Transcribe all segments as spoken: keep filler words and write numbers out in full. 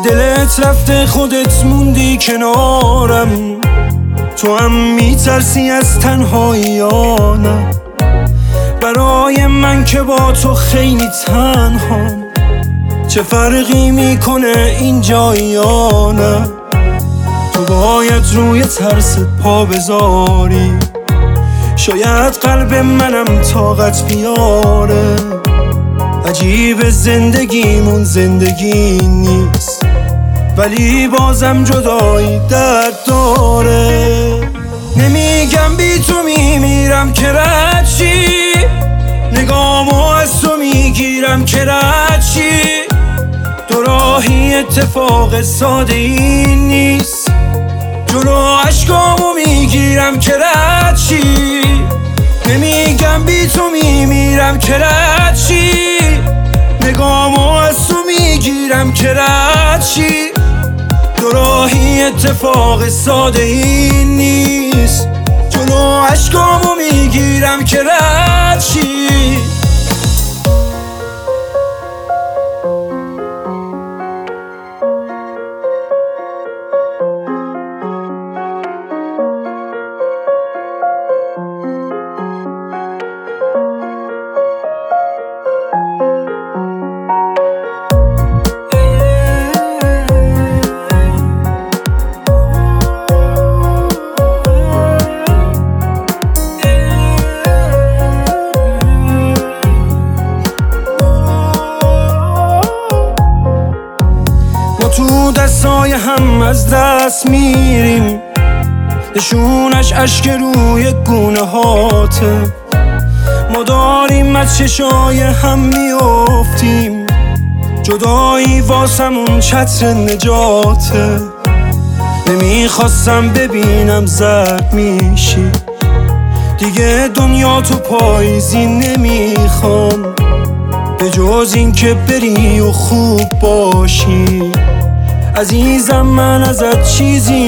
دلت رفته خودت موندی کنارم، تو هم میترسی از تنهایی یا نه؟ برای من که با تو خیلی تنهام، چه فرقی میکنه اینجا یا نه؟ تو باید روی ترست پا بذاری، شاید قلب منم طاقت بیاره. عجیب زندگیمون زندگی نیست، ولی بازم جدایی درد داره. نمیگم بی تو میمیرم که رد چی، نگامو از تو میگیرم که رد چی. دو راهی اتفاق ساده ای نیست، جلو عشقامو میگیرم که رد چی. نمیگم بی تو میمیرم که رد چی، نگامو از تو میگیرم که رد چی. دو راهی اتفاق ساده ای نیست، جلو عشقامو میگیرم که رد چی. تو دستای هم از دست میریم، نشونش اشک روی گونه هاته. ما داریم از چشای هم میافتیم، جدایی واسمون چتر نجاته. نمیخواستم ببینم زرد میشی، دیگه دنیا تو پاییزی نمیخوام، به جز این که بری و خوب باشی. عزیزم من ازت چیزی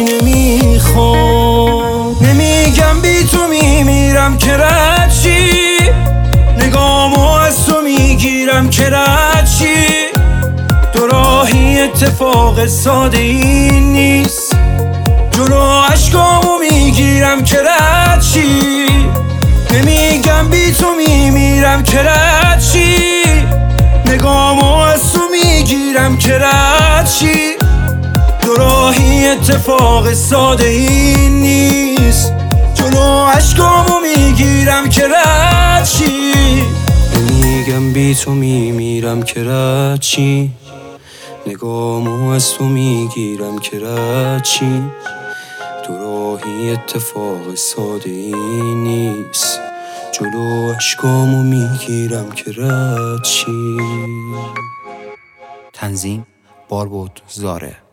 نمیخوام، نمیگم بی تو میمیرم که رد چی، نگامو از تو میگیرم که رد چی. دو راهی اتفاق ساده ای نیست، جلو عشقامو میگیرم که رد چی. نمیگم بی تو میمیرم که رد چی، نگامو از تو میگیرم که رد چی. دو راهی اتفاق ساده ای نیست، جلو عشقامو میگیرم که رد چی. نمیگم بی تو میمیرم که رد چی، نگامو از تو میگیرم که رد چی. دو راهی اتفاق ساده ای نیست، جلو عشقامو میگیرم که رد چی. تنظیم باربود زاره.